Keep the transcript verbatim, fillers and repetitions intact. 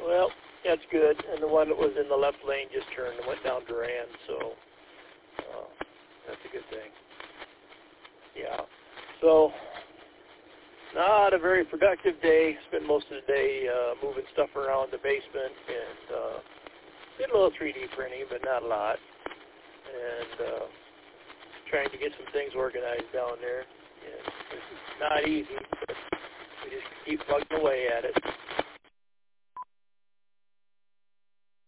Well, that's good. And the one that was in the left lane just turned and went down Duran, so uh, that's a good thing. Yeah. So, not a very productive day. Spent most of the day uh, moving stuff around the basement and uh, did a little three D printing, but not a lot. And uh, trying to get some things organized down there. And it's not easy, but we just keep plugging away at it.